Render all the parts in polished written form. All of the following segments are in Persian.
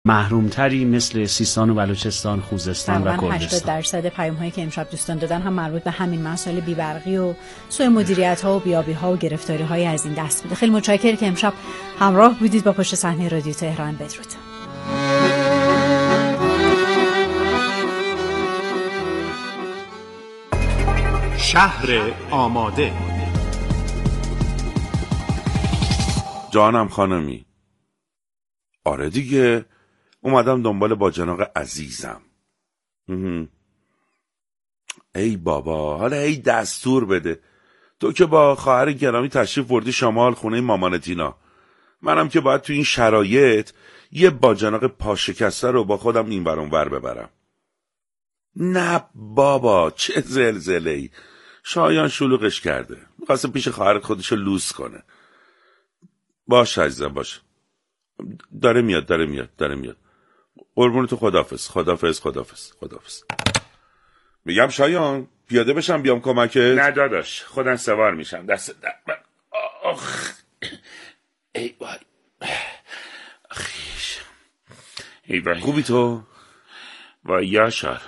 محرومتری مثل سیستان و بلوچستان، خوزستان و کردستان. 80% پیام‌هایی که امشب دوستان دادن هم مربوط به همین مسائل بی‌برقی و سوء مدیریت‌ها و بیابی‌ها و گرفتاری‌های از این دست بوده. خیلی متشکرم که امشب همراه بودید با پشت صحنه رادیو تهران. بدرود. شهر آماده. جانم خانمی. آره دیگه، اومدم دنبال باجناق عزیزم. ای بابا، حالا ای دستور بده. تو که با خواهر گرامی تشریف بردی شمال خونه مامان تینا، منم که باید تو این شرایط یه باجناق پاشکسته رو با خودم این ور اون ور ببرم. نه بابا، چه زلزله‌ای. شایان شلوغش کرده، می‌خواسته پیش خواهرت خودشو لوس کنه. باش عزیزم، باش. داره میاد. قربون تو، خدافظ. میگم شایان پیاده بشم بیام کمکت؟ نه داداش، خودم سوار میشم. دست من. آخ ای وای. آخیش. ای وای. خوبی تو؟ وای یاشار،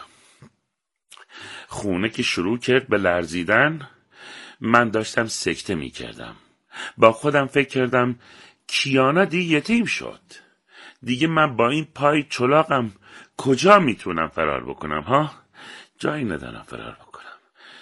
خونه که شروع کرد به لرزیدن من داشتم سکته میکردم. با خودم فکر کردم کیانا دیگه یتیم شد. دیگه من با این پای چلاقم کجا میتونم فرار بکنم ها؟ جایی ندارم فرار بکنم.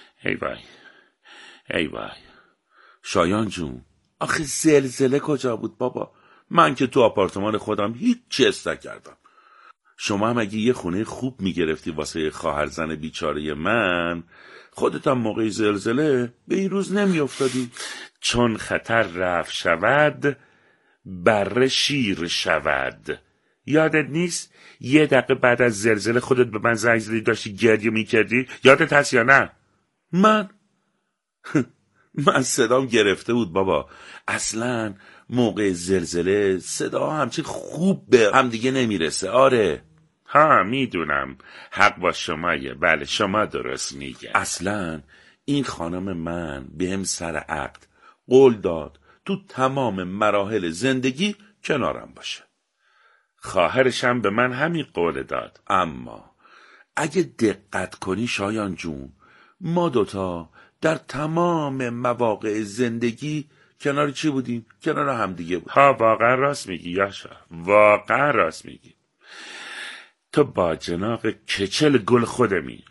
ای وای. شایان جون، آخه زلزله کجا بود بابا؟ من که تو آپارتمان خودم هیچ چیز نکردم. شما هم اگه یه خونه خوب میگرفتی واسه خواهر زن بیچاره من، خودت هم موقع زلزله به این روز نمیافتادی. چون خطر رفت شود بر شیر شود. یادت نیست یه دقیقه بعد از زلزله خودت به من زنگ زدی داشتی گریه میکردی؟ یادت هست یا نه؟ من صدام گرفته بود بابا. اصلا موقع زلزله صدا همچین خوب به هم دیگه نمیرسه. آره ها، میدونم، حق با شمایه. بله، شما درست میگه. اصلا این خانم من بهم سر عقد قول داد تو تمام مراحل زندگی کنارم باشه. خواهرشم به من همین قول داد. اما اگه دقت کنی شایان جون، ما دوتا در تمام مواقع زندگی کنار چی بودیم؟ کنار هم دیگه بودیم. ها، واقعا راست میگی یاشا، واقعا راست میگی. تو با جناق کچل گل خودمی.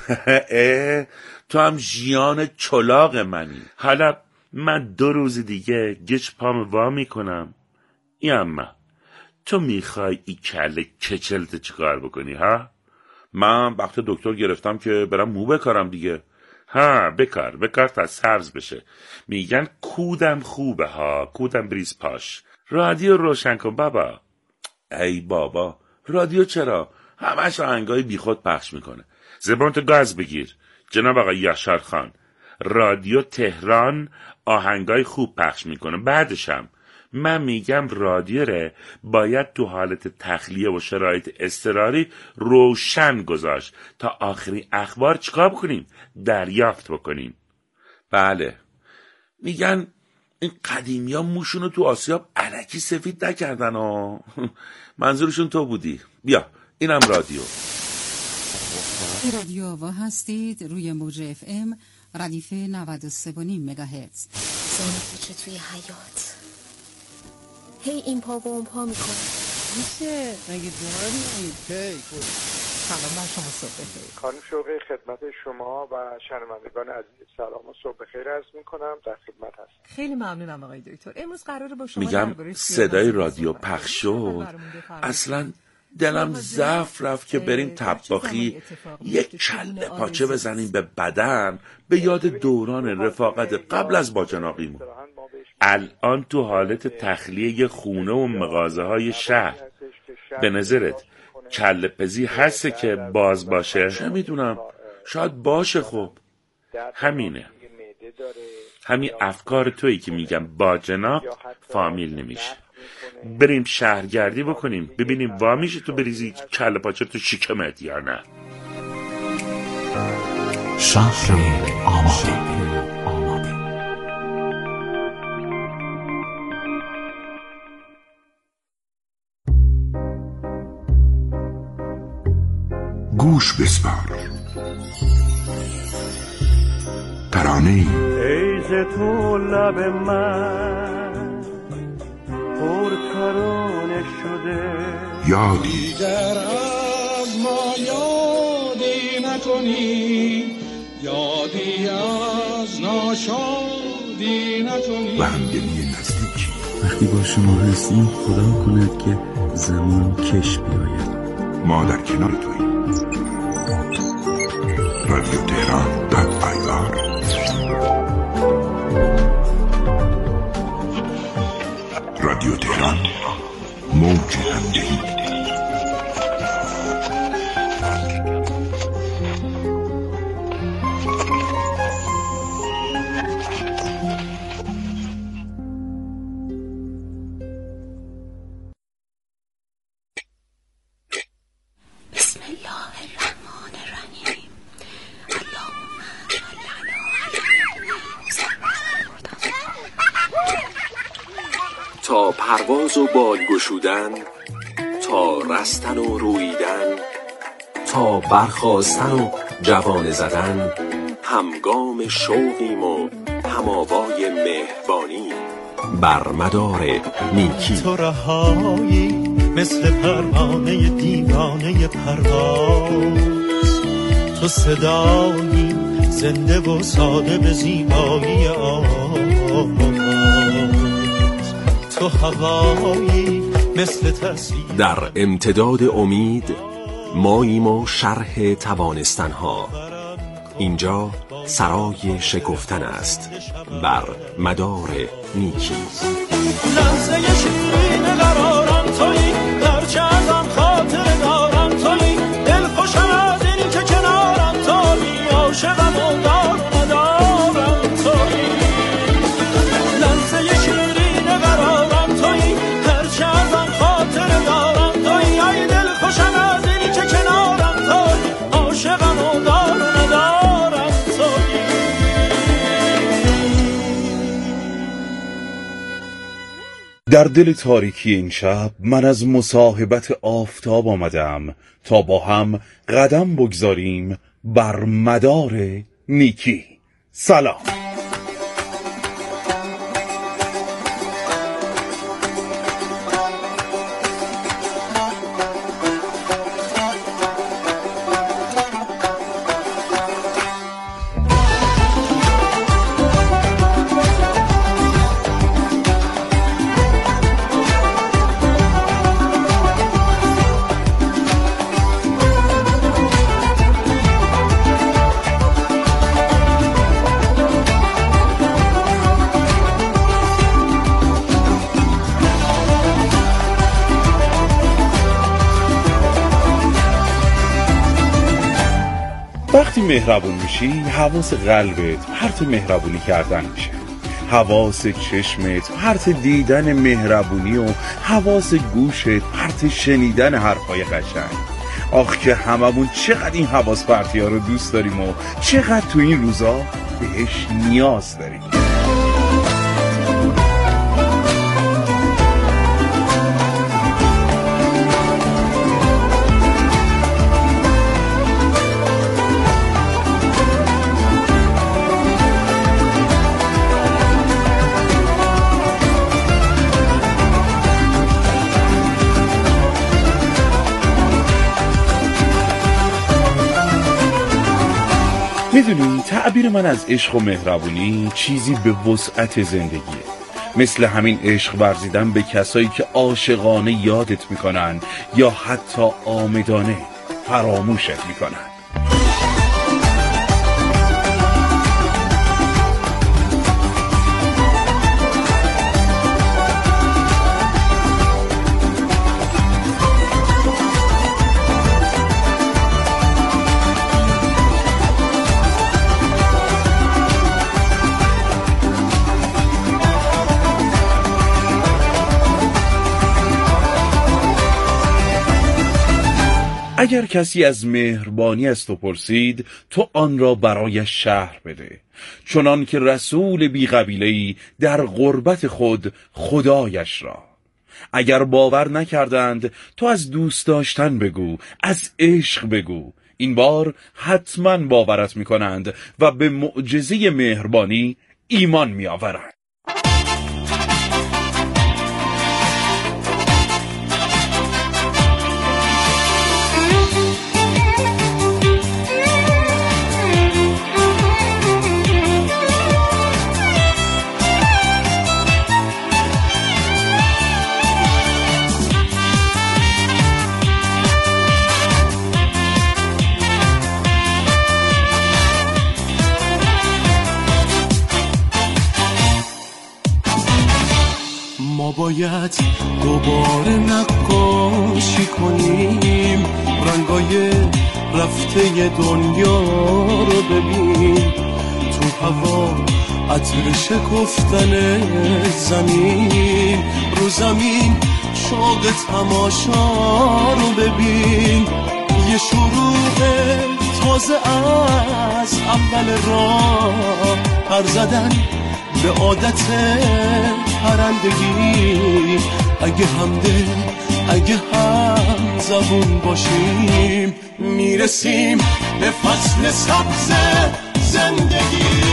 تو هم ژیان چلاق منی. حالا من 2 روز دیگه گچ پام وا میکنم. اما تو میخوای این کله کچلت چیکار بکنی ها؟ من وقت دکتر گرفتم که برم مو بکارم دیگه. ها، بکار تا سبز بشه. میگن کودم خوبه ها، کودم بریز پاش. رادیو روشن کن بابا. ای بابا، رادیو چرا؟ همش آهنگای بیخود پخش میکنه. زبانتو گاز بگیر جناب آقای یاشار خان. رادیو تهران آهنگای خوب پخش میکنه. بعدشم من میگم رادیو ره باید تو حالت تخلیه و شرایط اضطراری روشن گذاشت تا آخرین اخبار چیکار بکنیم؟ دریافت بکنیم. بله، میگن این قدیمی ها موشونو تو آسیاب الکی سفید نکردن ها. منظورشون تو بودی. بیا اینم رادیو آوا هستید روی موج FM ردیف 93.5 مگاهرتز. زندگی توی حیات هی این پا و اون پا میکنه. میشه مگه دورانی سلام بر شما، صبح بخیر. خانم شوقی خدمت شما و شنوندگان عزیز سلام و صبح بخیر عرض میکنم. در خدمت هستم. خیلی ممنونم آقای دکتر. امروز قراره با شما میگم صدای رادیو پخش شد، اصلا دلم ضعف رفت که بریم طباخی یک کله پاچه بزنیم به بدن به یاد دوران رفاقت قبل از باجناقیمون. الان تو حالت تخلیه خونه و مغازه های شهر. به نظرت کله پزی هسته که باز باشه؟ چه میدونم، شاید باشه. خب همینه، همین افکار تویی که میگم باجناق فامیل نمیشه. بریم شهرگردی بکنیم ببینیم وا میشه تو بریزی کله پاچه تو شکمت یا نه. شهر آماده. گوش بسپار. ترانه‌ای ای ز تو لب من پرترانه شده، یادی دیگر از ما یادی نکنی، یادی از ناشادی نکنی. و همدلی نزدیکی. وقتی با شما هستیم خدا کند که زمان کش بیاید. ما در کنار توییم. رادیو تهران .ir. رادیو تهران، موج همدلی. تا پرواز و بال گشودن، تا رستن و رویدن، تا برخاستن و جوانه زدن، همگام شوقیم و هماوای مهربانی بر مدار نیکی. تو رهایی مثل پروانه دیوانه پرواز، تو صدایی زنده و ساده به زیبایی آواز، تو هوایی مثل تصویر. در امتداد امید ماییم و شرح توانستنها. اینجا سرای شکفتن است بر مدار نیکی. لحظه شیرین قرارم تویی، هرچه ازم خاطر دارم تویی، دل خوشم از این که کنارم تویی، عاشقم و دار و ندارم تویی. لحظه شیرین قرارم تویی، هرچه ازم خاطر دارم تویی، ای دل خوشم از این که کنارم تویی، عاشقم و دار و ندارم تویی. در دل تاریکی این شب من از مصاحبت آفتاب آمدم تا با هم قدم بگذاریم بر مدار نیکی. سلام. وقتی مهربون میشی حواس قلبت پرت مهربونی کردن میشه، حواس چشمت پرت دیدن مهربونی و حواس گوشت پرت شنیدن حرفای قشنگ. آخ که هممون چقدر این حواس پرتی ها رو دوست داریم و چقدر تو این روزا بهش نیاز داریم. میدونی تعبیر من از عشق و مهربونی چیزی به وسعت زندگیه، مثل همین عشق ورزیدن به کسایی که عاشقانه یادت میکنن یا حتی عامدانه فراموشت میکنن. اگر کسی از مهربانی از تو پرسید، تو آن را برایش شرح بده، چنان که رسول بی قبیله‌ای در غربت خود خدایش را. اگر باور نکردند، تو از دوست داشتن بگو، از عشق بگو. این بار حتما باورت میکنند و به معجزه مهربانی ایمان میآورند. ما باید دوباره نقاشی کنیم، رنگای رفته دنیا رو ببین، تو هوا عطر شکفتن زمین، رو زمین شوق تماشا رو ببین، یه شروع تازه از اول راه، پر زدن به عادت پرندگی، اگه همدل اگه هم زبون باشیم، میرسیم به فصل سبز زندگی.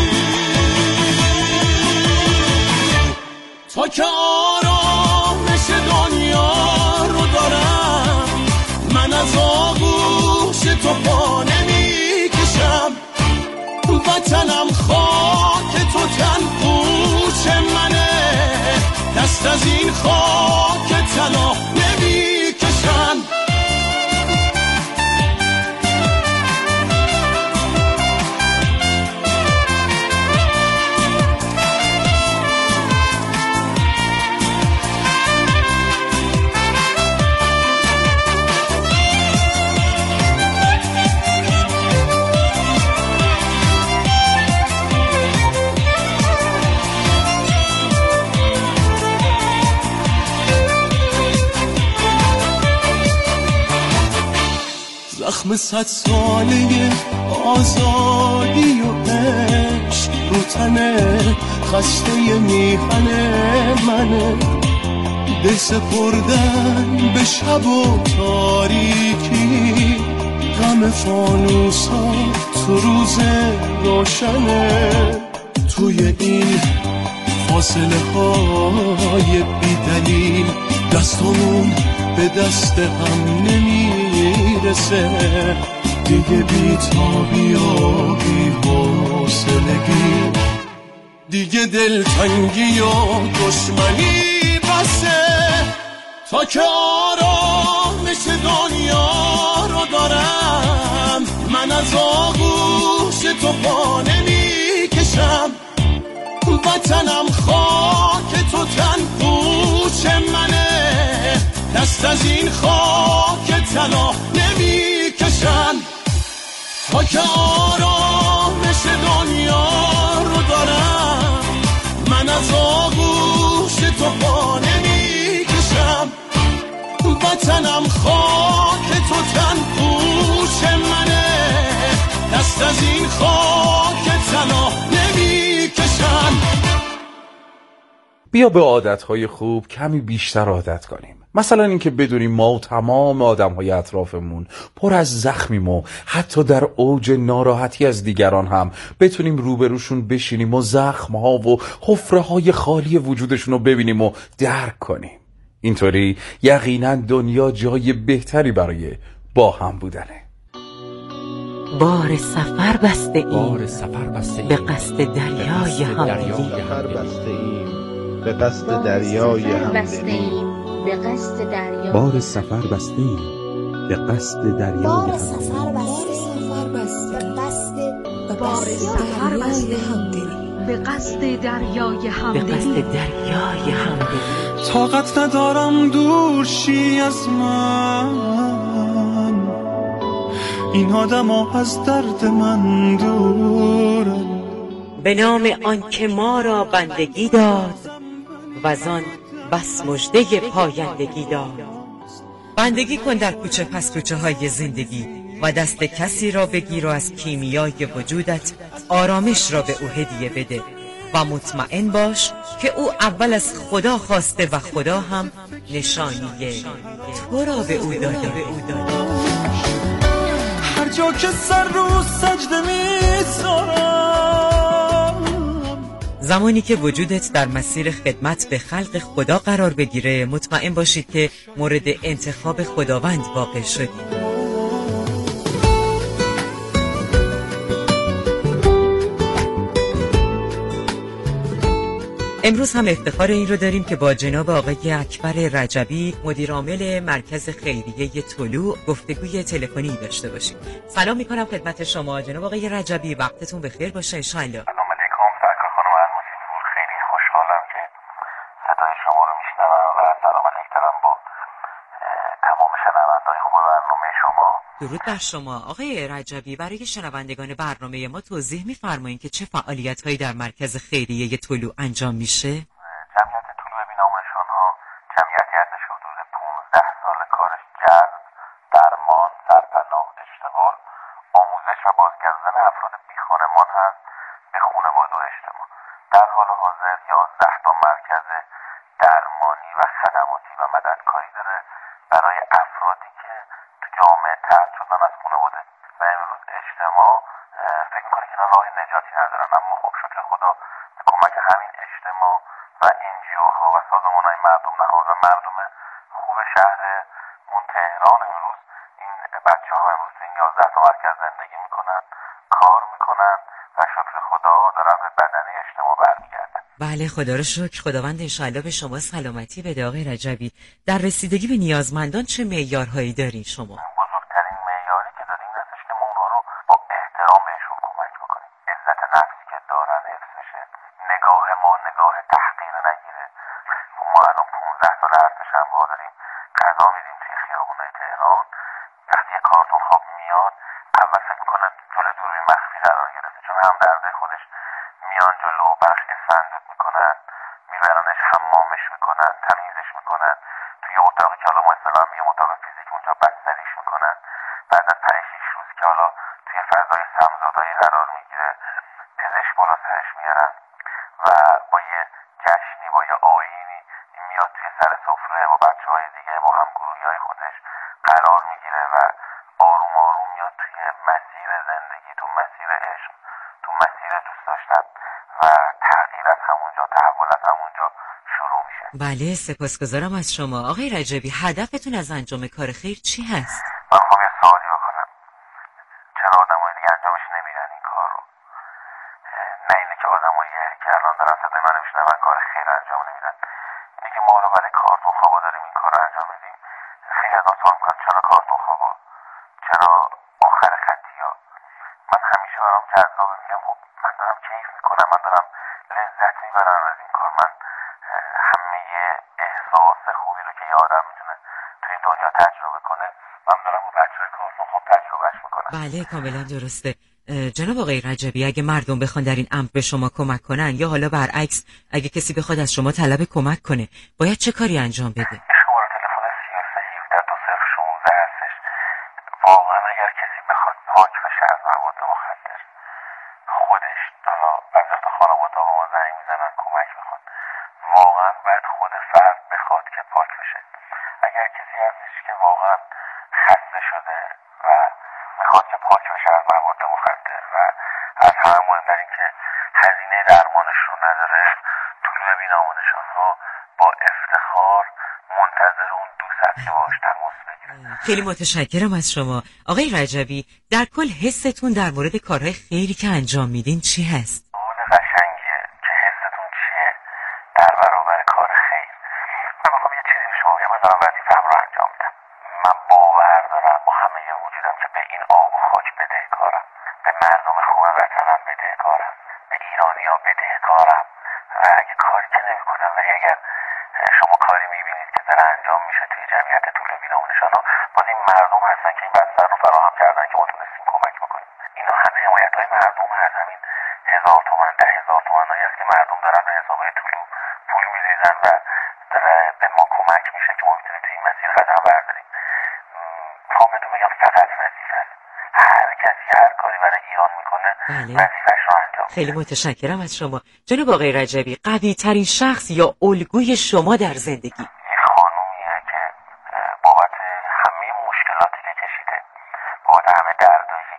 تا که آرامش دنیا رو دارم، من از آغوش تو پا نمیکشم، وطنم خاک تو تن پوش منه، دست از این خاک تنها نمیکشم. زخم 100 ساله آزادی و عشق رو تنه خسته میهن منه، دل سپردن به شب و تاریکی، غم فانوسا تو روز روشنه، توی این فاصله های بی دلیل دستمون به دست هم نمیرسه، دیگه بی‌تابی و بی‌حوصلگی، دیگه دلتنگی و دشمنی بسه، تا که آرامش دنیا رو دارم، من از آغوش تو پا نمیکشم، وطنم خاک تو تن پوش منه، دست از این خاک تنها نمیکشم، تا که آرامش دنیا رو دارم، من از آغوش تو پا نمیکشم، وطنم خاک تو تن پوش منه، دست از این خاک تنها نمیکشم. بیا به عادتهای خوب کمی بیشتر عادت کنیم. مثلا اینکه بدونیم ما و تمام آدمهای اطرافمون پر از زخمیم و حتی در اوج ناراحتی از دیگران هم بتونیم روبروشون بشینیم و زخمها و حفره‌های خالی وجودشون رو ببینیم و درک کنیم. اینطوری یقینا دنیا جای بهتری برای با هم بودنه. بار سفر بسته ایم به قصد دریای همدلی، به قصد دریای همدلی، بار سفر بسته ایم به قصد دریای همدلی. طاقت ندارم دور شی از من، این آدما از درد من دورن، به نام آن که ما را بندگی داد و زان بس مژده پایندگی داد. بندگی کن در کوچه پس کوچه های زندگی و دست کسی را بگیر و از کیمیای وجودت آرامش را به او هدیه بده و مطمئن باش که او اول از خدا خواسته و خدا هم نشانی تو را به او داده. هر جا که سر رو سجده میذارم. زمانی که وجودت در مسیر خدمت به خلق خدا قرار بگیره، مطمئن باشید که مورد انتخاب خداوند واقع شدید. امروز هم افتخار این رو داریم که با جناب آقای اکبر رجبی، مدیر عامل مرکز خیریه طلوع، گفتگوی تلفنی داشته باشیم. سلام میکنم خدمت شما جناب آقای رجبی، وقتتون بخیر باشه ان شاء الله. سلام علیکم سرکار خانم الموسی پور، خیلی خوشحالم که صدای شما رو میشنوم و سلام علیکم با تمام شنونده‌های خوب برنامه شما. درود بر شما آقای رجبی. برای شنوندگان برنامه ما توضیح می‌فرمایید که چه فعالیت‌هایی در مرکز خیریه طلوع انجام میشه؟ جمعیت طلوع بی‌نام‌نشان‌ها جمعیتی هستش که حدود 15 سال کارش جذب، درمان، سرپناه، اشتغال، آموزش و بازگرداندن افراد بیخانمان هست به خانواده و اجتماع. در حال حاضر 11 تا مرکز درمانی و خدماتی و مددکاری داره برای افرادی که تو جامعه طرد شدن از خانواده و امروز اجتماع فکر میکنه که اینا راه نجاتی ندارن، اما خب شکر خدا به کمک همین اجتماع و NGO ها و سازمان های مردم نهاد و مردم خوب شهرمون تهران امروز این بچه ها امروز این 11 تا مرکز زندگی میکنن، کار میکنن و شکر خدا دارن به بدنه اجتماع برمیگردن. بله خدا رو شکر. خداوند انشاءالله به شما سلامتی بده آقای رجبی. در رسیدگی به نیازمندان چه معیارهایی دارین شما؟ بزرگترین معیاری که داریم این هستش که ما اونها رو با احترام بهشون کمک بکنیم، عزت نفسی که دارن حفظ بشه، نگاه ما نگاه تحقیر نگیره. ما الان 15 سال ارتش همراه داریم، غذا میدیم توی خیابونای تهران، وقتی یه کارتون خواب میاد اول فکر میکنن جلوی دوربین مخفی قرار گرفته، چون هم درده خودش میان جلو برش اسفندود میکنن، میبرنش حمامش میکنن، تمیزش میکنن، توی اتاقی که حالا ما اصطلاحاً میگیم اتاق فیزیک اونجا بستریش میکنن. بعد از 5-6 روز که حالا توی فضای سمزدایی قرار میگیره پزشک بالا سرش میارن و با یه جشنی با یه آیینی میاد توی سر سفره با بچه های دیگه با هم گروهی های خودش قرار میگیره و آروم آروم میاد توی مسیر زندگی، تو مسیر عشق، تو مسیر دوست داشتن و تغییر از همونجا، تحول از همونجا شروع میشه. بله سپاسگزارم از شما آقای رجبی. هدفتون از انجام کار خیر چی هست؟ من میخوام یه سوالی بکنم، چرا آدمای دیگه انجامش نمیدن این کار رو؟ نه اینه که آدمایی که الان دارن صدای منو میشنون کار خیر انجام نمیدن، اینه که ما رو برای کارتون خوابا داریم این کار رو انجام میدیم. خیلی از سوال میکنن چرا کارتون خوابا، چرا آخر خطی ها؟ من همیشه برام جذابه، میگم خب من دارم کیف میکنم، من دارم لذت میبرم از این کار. من همه احساس خوبی رو که یه آدم میتونه توی دنیا تجربه کنه من دارم با بچه‌های کارتون خوب تجربهش میکنم. بله کاملا درسته. جناب آقای رجبی اگه مردم بخوان در این امر به شما کمک کنن یا حالا برعکس اگه کسی بخواد از شما طلب کمک کنه باید چه کاری انجام بده؟ شماره تلفن 3317 هستش. واقعا اگر کسی بخواد پاک بشه از مواد مخدر، خودش حالا بعضی وقتا خانواده با ما زنگ میزنن کمک میخوان، واقعا باید خود فرد بخواد که پاک بشه. اگر کسی هستش که واقعا خسته شده و میخواد که پاک بشه از مواد مخدر و از همه مهمتر این که هزینه درمانش رو نداره، طلوع بی‌نام‌نشان‌ها با افتخار منتظر اون دوست هست که باهاش تماس بگیره. خیلی متشکرم از شما آقای رجبی. در کل حستون در مورد کارهای خیری که انجام میدین چی هست؟ سوال قشنگیه که حستون چیه در برابر کار خیر. من میخوام یه چیزی به شما بگم، من دارم وظیفه‌ام رو انجام میدم. من باور دارم با همه وجودم که به این آب و خاک بدهکارم، به مردم خوب وطنم بدهکارم، به ایرانی‌ها بدهکارم و اگه کاری که نمی‌کنم ولی اگر شما کاری می‌بینید که داره انجام میشه توی جمعیت طلوع بی‌نام‌نشان‌ها، باز این مردم هستن که این بستر رو فراهم کردن که ما تونستیم کمک بکنیم. اینا همه حمایت‌های مردم هست. همین 1000 تومان 10,000 تومانایی است که مردم دارن به حساب‌های طلوع پول می‌ریزن و داره به ما کمک میشه که ما بتونیم توی این مسیر قدم برداریم. میخوام بهتون بگم فقط وظیفه، هر کسی هر کاری برای ایران میکنه وظیفه‌اش رو انجام. خیلی متشکرم از شما جناب آقای رجبی. قوی ترین شخص یا الگوی شما در زندگی؟ یه خانومیه که بابت همه مشکلاتی که کشیده، بابت همه دردایی که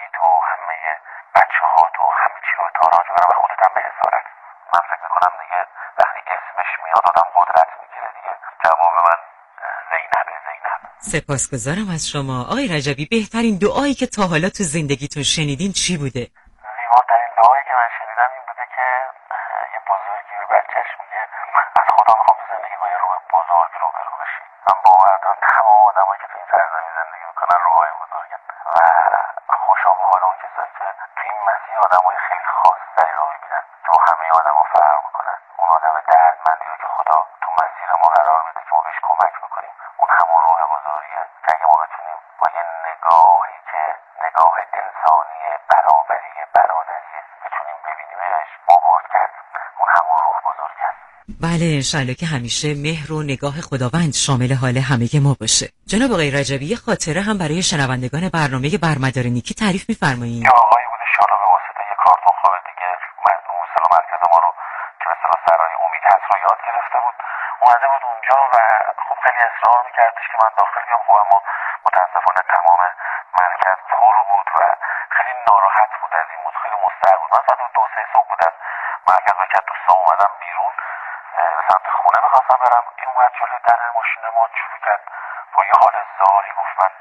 زندگی تو همه بچه ها تو همه چی رو تاراج برم و خودت هم به حسارت. من فکر میکنم دیگه وقتی اسمش میاد آدم قدرت میگیره دیگه. جواب من زینبه. سپاسگزارم از شما. آقای رجبی، بهترین دعایی که تا حالا تو زندگیتون شنیدین چی بوده؟ زیباترین دعایی که من شنیدم این بوده که یه بزرگی به بچهش میگه از خدا میخوام تو زندگی با یه روح بزرگ روبرو بشی. من باور دارم تمام آدمایی که تو این سرزمین زندگی میکنن روحای بزرگن و خوشا به حال اون کسایی که تو این مسیر آدمای خیلی خاصی رو میبینن که با همه آدما فرق میکنن. اون آدم دردمندی رو که خدا تو مسیر ما قرار میده که ما بهش کمک میکنیم، اون همون روح بزرگیه که اگه ما بتونیم با یه نگاهی که نگاه انسانی برابری برادری بتونیم ببینیمش، ما برد کردیم. اون همون روح بزرگ است. بله، انشالله که همیشه مهر و نگاه خداوند شامل حال همه ما باشه. جناب آقای رجبی، یه خاطره هم برای شنوندگان برنامه برمدار نیکی تعریف می‌فرمایید؟ یه آقایی بود انشالله به واسطه یه کارتون خواب دیگه مردم مثلا مرکز ما رو که مثلا سرای امید هست رو یاد گرفته بود، اومده بود اونجا و خب خیلی اصرار میکردش که من داخل بیام. خب اما متاسفانه تمام مرکز پر بود و خیلی ناراحت بود از این موضوع، خیلی مضطرب بود. من ساعت 2-3 صبح بود از مرکز و که دوستان اومدم بیرون به سمت خونه میخواستم برم. این اومد جلوی در ماشین ما شروع کرد با یه حال زاری گفت من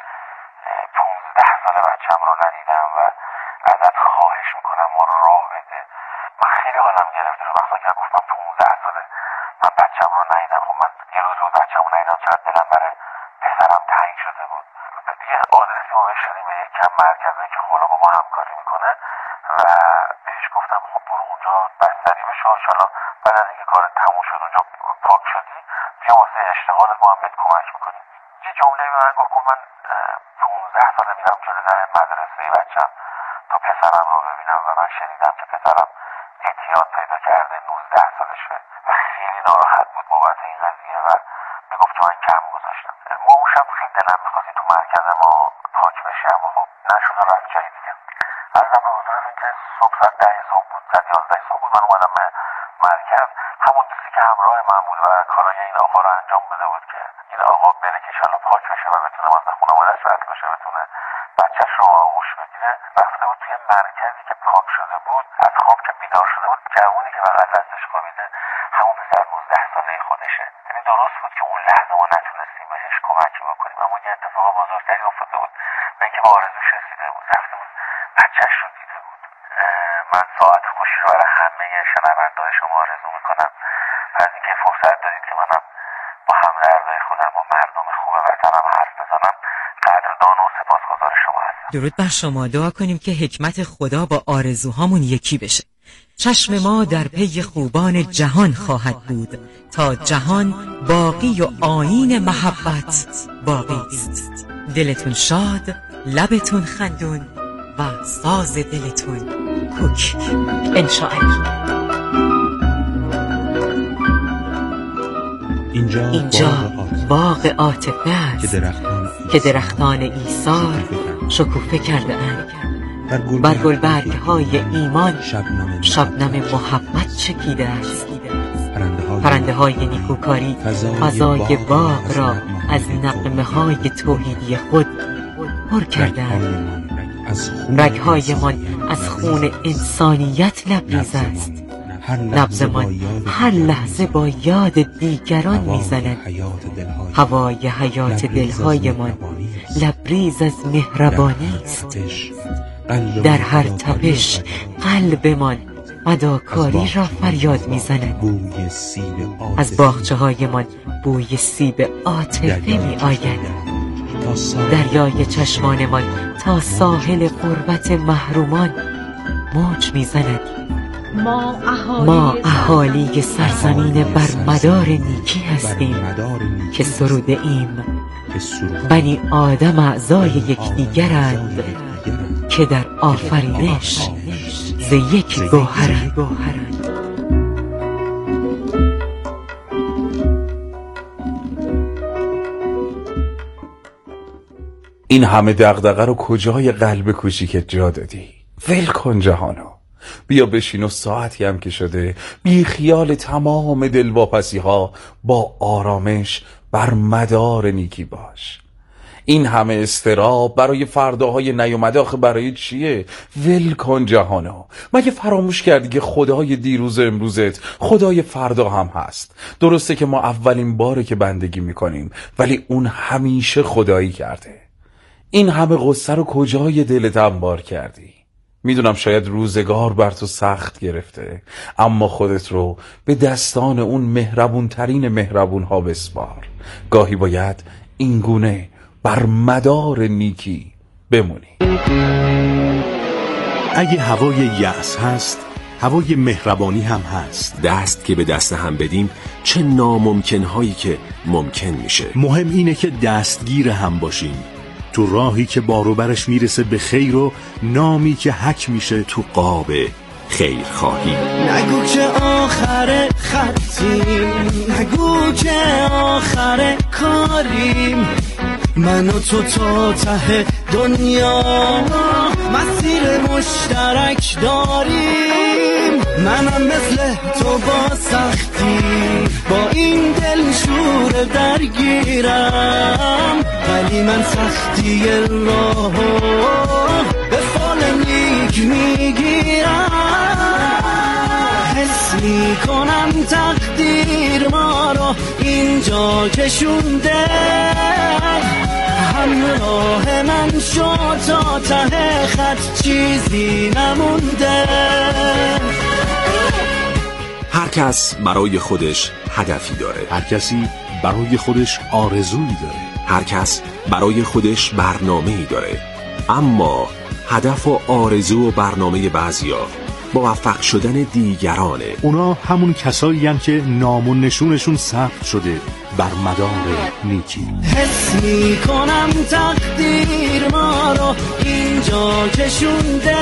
15 سال بچه‌م رو ندیدم و ازت خواهش میکنم ما رو راه بده. من خیلی حالم گرفته شد وقتی که گفت من 15 ساله من بچه‌م رو ندیدم. خب من یه روز بود بچه‌م رو ندیدم، چقدر دلم برای پسرم تنگ شده بود. دیگه آدرسی ما بهش شدیم به یک کم مرکزی که خلا با ما همکاری میکنه و بهش گفتم خب برو اونجا بستری بشو، انشالله بعد از اینکه کارت تموم شد اونجا پاک شدی بیا واسه اشتغالت ما هم بهت کمک میکنیم. یه جمله به من گفت من 15 ساله میرم جلوی در مدرسه بچه‌م تا پسرم رو ببینم و من شنیدم که پسرم اعتیاد پیدا کرده، 19 سالشه و خیلی ناراحت بود بابت این قضیه و میگفت که من کم گذاشتم. ما اون شب خیلی دلم میخواست تو مرکز ما پاک بشه اما خب نشد و رفت جایی دیگه. عرضم به حضورتون که صبح ساعت 10 صبح بود، ساعت 11 صبح بود من اومدم مرکز. همون دوستی که همراه من بود و کارای این آقا رو انجام بده بود که این آقا بره که انشالله پاک بشه و بتونه واسه خانواده‌اش رد بشه، بتونه بچه‌ش رو آغوش بگیره. رفته بود توی مرکزی که پاک شده بود، از خواب که بیدار شده بود جوونی که بغل دستش خوابیده همون پسر 19 ساله خودشه. یعنی درست بود که اون لحظه ما نتونستیم بهش کمکی بکنیم اما یه اتفاق بزرگتری افتاده بود و اینکه به آرزوش رسیده بود، رفته بود بچه‌ش رو دیده بود. من ساعت خوشی رو برای همه شنونده‌های شما آرزو میکنم از اینکه فرصت دادید که منم با همدردای خودم با مردم خوب وطنم حرف بزنم. قدردان و سپاسگزار شما هستم. درود بر شما. دعا کنیم که حکمت خدا با آرزوهامون یکی بشه. چشم ما در پی خوبان جهان خواهد بود تا جهان باقی و آیین محبت باقی است. دلتون شاد، لبتون خندون و ساز دلتون کوک انشاءالله. اینجا باغ عاطفه است که درختان ایثار شکوفه کرده اند. بر گلبرگ‌های ایمان شبنم محبت چکیده است. پرنده‌های نیکوکاری فضای باغ را از نغمه‌های توحیدی خود پر کردند. رگ‌هایمان از خون انسانیت لبریز است. نبضمان هر لحظه با یاد دیگران میزند. هوای حیات دلهایمان لبریز از مهربانی است. در هر تپش قلبمان فداکاری را فریاد میزند. از باغچه‌هایمان بوی سیب عاطفه میآید. دریای چشمانمان تا ساحل غربت محرومان موج میزند. ما اهالی سرزمین برمدار نیکی هستیم که سروده ایم. بنی آدم اعضای یکدیگرند که در آفرینش ز یک گوهرند. این همه دغدغه رو کجای قلب کوچیکت جا دادی؟ ول کن جهانو، بیا بشین و ساعتی هم که شده بی خیال تمام دلواپسی ها با آرامش بر مدار نیکی باش. این همه استراب برای فرداهای نیومده آخه برای چیه؟ ول کن جهانا. مگه فراموش کردی که خدای دیروز امروزت خدای فردا هم هست؟ درسته که ما اولین باره که بندگی میکنیم، ولی اون همیشه خدایی کرده. این همه غصه رو کجای دلت انبار کردی؟ میدونم شاید روزگار بر تو سخت گرفته، اما خودت رو به دستان اون مهربون ترین مهربون ها بسپار. گاهی باید اینگونه بر مدار نیکی بمونی. اگه هوای یأس هست، هوای مهربانی هم هست. دست که به دست هم بدیم چه ناممکنهایی که ممکن میشه. مهم اینه که دستگیر هم باشیم تو راهی که باروبرش میرسه به خیر و نامی که حک میشه تو قاب خیر خواهی. نگو که آخر خطیم، نگو که آخر کاریم، من و تو تا ته دنیا مسیر مشترک داریم. منم مثل تو با سختی با این دل شور درگیرم، ولی من سختی راهو به فال نیک میگیرم. حس میکنم تقدیر ما رو اینجا کشونده، همراه من شو تا ته خط چیزی نمونده. هر کس برای خودش هدفی داره، هر کسی برای خودش آرزویی داره، هر کس برای خودش برنامه‌ای داره. اما هدف و آرزو و برنامه بعضیا موفق شدن دیگرانه. اونا همون کسایی هستن که نام و نشونشون ثبت شده بر مدار نیکی. حس میکنم تقدیر ما رو اینجا کشونده،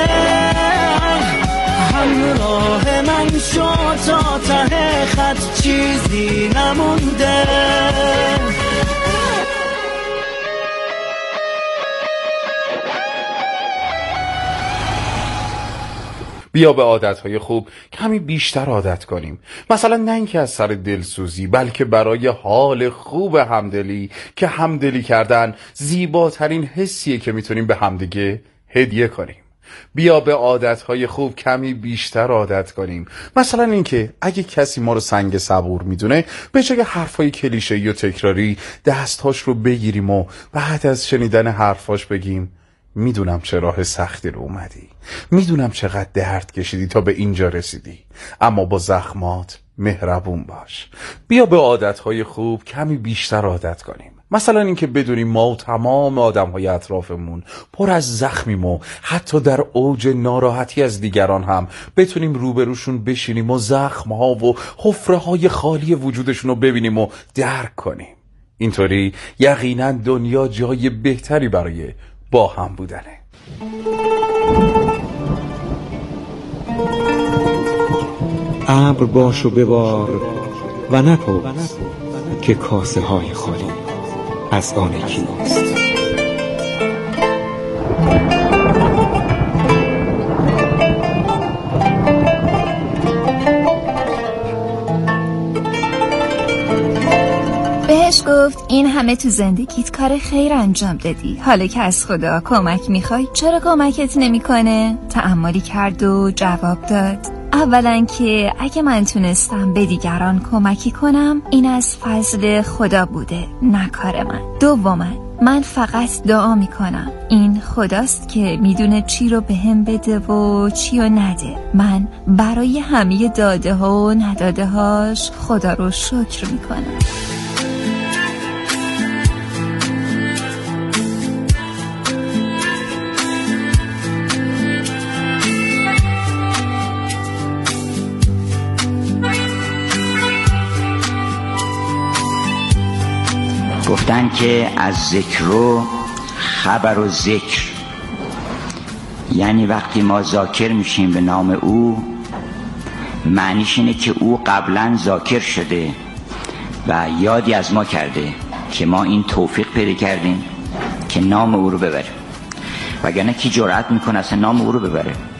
همراه من شو تا ته خط چیزی نمونده. بیا به عادتهای خوب کمی بیشتر عادت کنیم. مثلا نه اینکه از سر دلسوزی، بلکه برای حال خوب همدلی، که همدلی کردن زیباترین حسیه که میتونیم به همدیگه هدیه کنیم. بیا به عادتهای خوب کمی بیشتر عادت کنیم. مثلا اینکه اگه کسی ما رو سنگ صبور میدونه، به جای حرفای کلیشه‌ای و تکراری دستهاش رو بگیریم و بعد از شنیدن حرفاش بگیم میدونم چه راه سختی رو اومدی، میدونم چقدر درد کشیدی تا به اینجا رسیدی، اما با زخمات مهربون باش. بیا به عادتهای خوب کمی بیشتر عادت کنیم. مثلا اینکه بدونیم ما و تمام آدمهای اطرافمون پر از زخمیم و حتی در اوج ناراحتی از دیگران هم بتونیم روبروشون بشینیم و زخمها و حفره‌های خالی وجودشون رو ببینیم و درک کنیم. اینطوری یقینا دنیا جای بهتری برای با هم بودنه. ابر باش و ببار و نپرس که کاسه های خالی از آن کیست. بهش گفت این همه تو زندگیت کار خیر انجام دادی، حالا که از خدا کمک میخوای چرا کمکت نمیکنه؟ تأملی کرد و جواب داد اولا که اگه من تونستم به دیگران کمکی کنم این از فضل خدا بوده نه کار من. دوما من فقط دعا میکنم، این خداست که میدونه چی رو به هم بده و چی رو نده. من برای همه داده ها و نداده هاش خدا رو شکر میکنم. گفتن که از ذکر و خبر و ذکر، یعنی وقتی ما ذاکر میشیم به نام او، معنیش اینه که او قبلا ذاکر شده و یادی از ما کرده که ما این توفیق پیدا کردیم که نام او رو ببریم، وگرنه کی جرأت میکنه اصلا نام او رو ببره؟